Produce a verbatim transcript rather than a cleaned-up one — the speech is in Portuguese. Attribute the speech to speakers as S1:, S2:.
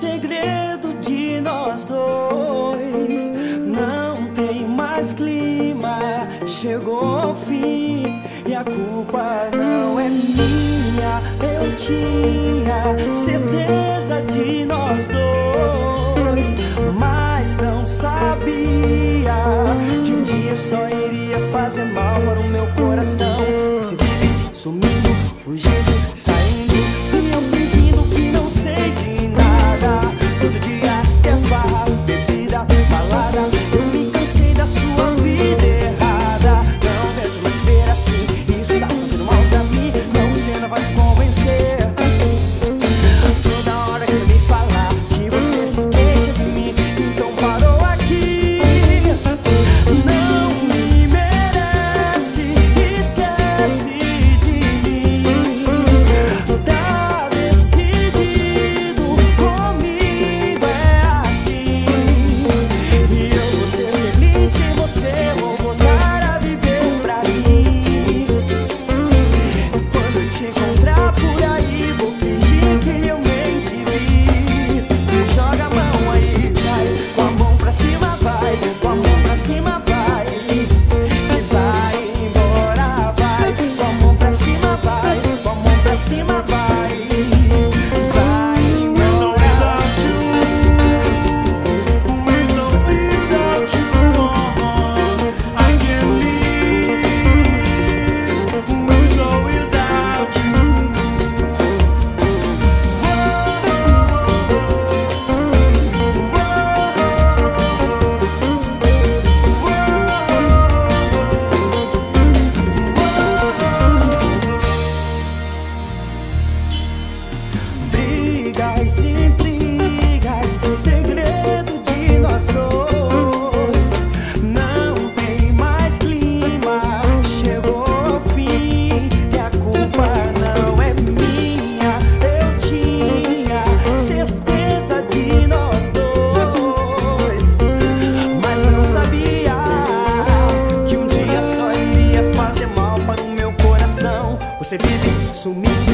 S1: segredo de nós dois. Não tem mais clima, chegou ao fim e a culpa não é minha. Eu tinha certeza de nós dois, mas não sabia que um dia só iria fazer mal para o meu coração. Você vive sumindo, fugindo, saindo, e eu fingindo que não sei de nada. Todo dia é farra, bebida, balada. Eu me cansei da sua vida errada. Não tento mais ver assim, isso tá fazendo mal pra mim. Não, você não vai me convencer. Toda hora quer me falar que você se queixa de mim, então parou aqui. Não me merece, esquece de mim. Tá decidido, comigo é assim. E eu vou ser feliz sem você, vou voltar a viver pra mim. Quando eu te encontrar por aí, vou fingir que eu nem te vi. Joga a mão aí, vai, com a mão pra cima, vai, com a mão pra cima, vai. E vai embora, vai, com a mão pra cima, vai, com a mão pra cima, vai. Vai embora. Brigas, intrigas, segredo de nós dois. Não tem mais clima, chegou ao fim e a culpa não é minha. Eu tinha certeza de nós dois, mas não sabia que um dia só iria fazer mal para o meu coração. Você vive sumindo,